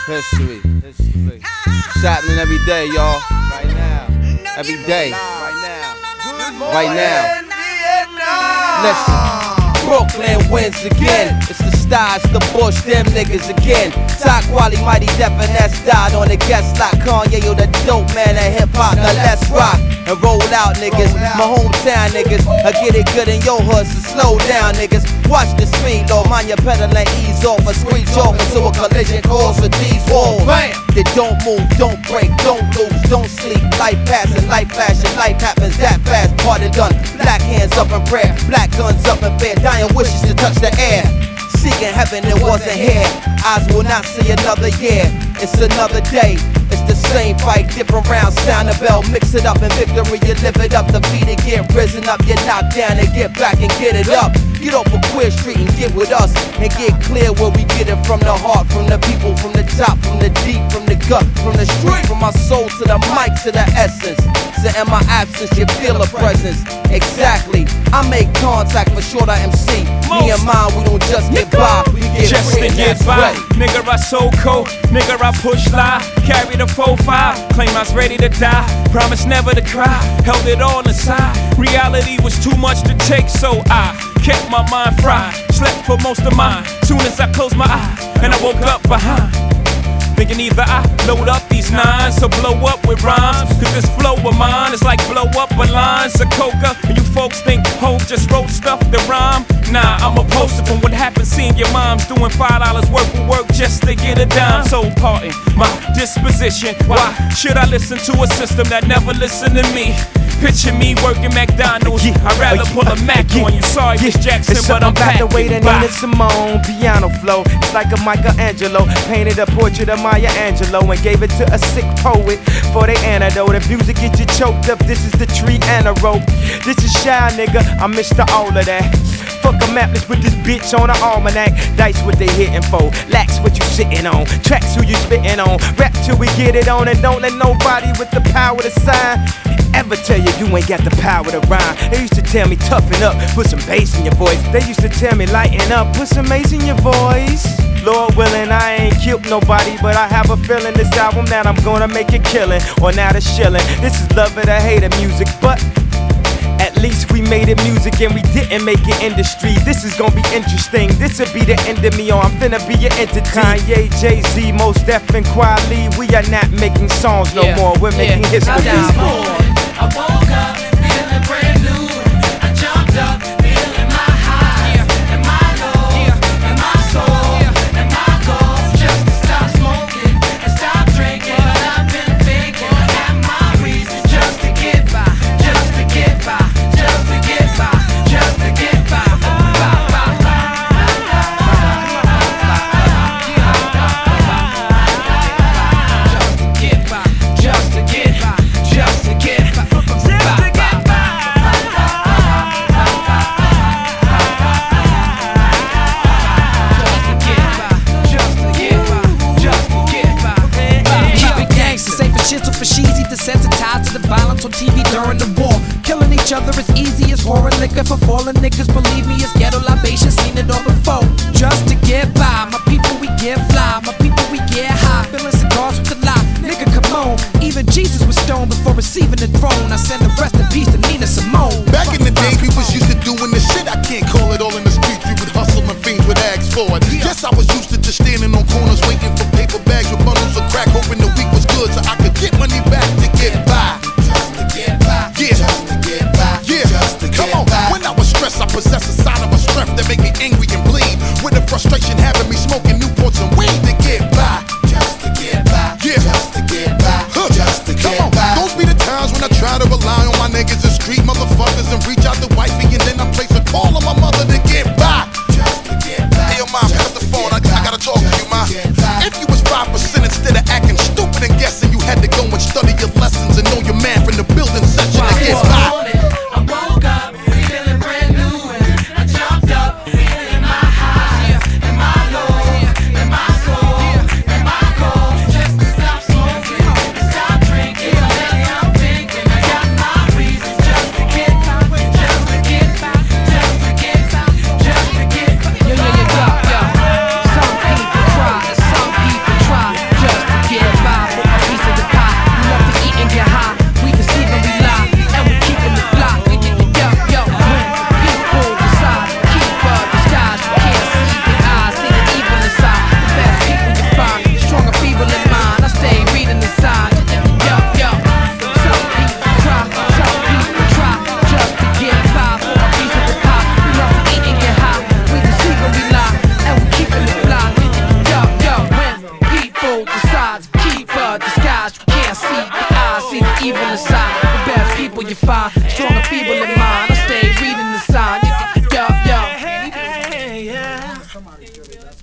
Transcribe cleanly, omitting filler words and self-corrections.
History. It's happening every day, y'all. Right now. Every day. Right now. Listen. Brooklyn wins again. It's the styles, the Bush, them niggas again. Top quality, mighty def, and that's died on the guest like Kanye, yo, the dope man of hip hop. Now let's rock and roll out, niggas. My hometown niggas, I get it good in your hood, so slow down, niggas. Watch the speed, though, mind your pedal and ease off. A screech off into a collision course with these walls. They don't move, don't break, don't lose, don't sleep. Life passing, life flashing, life happens that fast. Party done, black hands up in prayer, black guns up in fear, dying wishes to touch the air. Seeking heaven, it wasn't here. Eyes will not see another year. It's another day. It's the same fight, different rounds. Sound a bell, mix it up in victory. You live it up, defeat it, get risen up. You knock down and get back and get it up. Get off of Queer Street and get with us and get clear where we get it from the heart, from the people, from the top, from the deep, from the gut, from the street, from my soul to the mic to the essence. So in my absence, you feel a presence. Exactly. I make contact for sure. MC. Me and mine, we don't just get by, we get just free, to get by. Nigga, I so cold. Nigga, I push lie. Carry the 4-5. Claim I was ready to die. Promise never to cry. Held it all inside. Reality was too much to take, so I kept my mind fried. Slept for most of mine. Soon as I closed my eyes, and I woke up behind. Thinking either I load up these nines or blow up with rhymes. Cause this flow of mine is like blow up a lines of coca. And you folks think Hov just wrote stuff to rhyme. Nah, I'm a poster from what happened seeing your moms doing $5 worth of work just to get a dime. So pardon my disposition. Why should I listen to a system that never listened to me? Picture me working McDonald's. I'd rather pull a Mac on you. Sorry, Miss Jackson, but I'm back. The way that Nina Simone piano flow, it's like a Michelangelo painted a portrait of Maya Angelou and gave it to a sick poet for their antidote. If music get you choked up, this is the tree and a rope. This is shy, nigga. I'm Mr. All of that. Fuck a mapless with this bitch on an almanac. Dice what they hitting for, lax what you sitting on, tracks who you spitting on. Rap till we get it on, and don't let nobody with the power to sign ever tell you you ain't got the power to rhyme. They used to tell me toughen up, put some bass in your voice. They used to tell me lighten up, put some bass in your voice. Lord willing, I ain't killed nobody, but I have a feeling this album that I'm gonna make it killing, or not a shilling. This is love it or hate it music, but at least we made it music and we didn't make it industry. This is gonna be interesting. This'll be the end of me, or I'm finna be your entity. Kanye, Jay-Z, Mos Def, and Kweli. We are not making songs no more. We're making history. I woke up feeling brand new. I jumped up feeling my highs and my lows and my soul and my goals. Just to stop smoking and stop drinking. But I've been thinking I have my reasons just to get by, just to get by, just to get by, just to get by. Just to get by, just to get by. For sheezy, desensitized to the violence on TV during the war. Killing each other as easy as pouring liquor for fallen niggas. Believe me, it's ghetto libation, seen it all before. Just to get by, my people we get fly, my people we get high. Filling cigars with the lie, nigga come on. Even Jesus was stoned before receiving the throne. I send the rest in peace to Nina Simone. Back in the day, we was used to doing this shit. I can't call it all in the streets. We would hustle and fiends with ags for it. Yes, I was used to just standing on corners waiting for paper bags with bundles of crack, hoping the week was good so I could get money back to get by. Just to get by. Yeah. Just to get by. Yeah. Just to Come get on. by. When I was stressed, I possess a side of a strength that make me angry and bleed. With the frustration having me smoking Newports and weed to get by. Just to get by. Yeah. Just to get by. Just to get by. Those be the times when I try to rely on my niggas and street motherfuckers and reach out to wifey and then I place a call on my mother to get by. Just to get by. Hey, yo, mom, pick up the phone. I gotta talk to you, ma. If you was 5% instead of acting stupid and guessing, you had to go and study your lessons and know your man from the building section to get by. I woke up feeling brand new and I jumped up feeling my highs and my lows and my soul and my goals. Just to stop smoking and stop drinking. Lately I'm thinking I got my reasons just to get by, just to when you find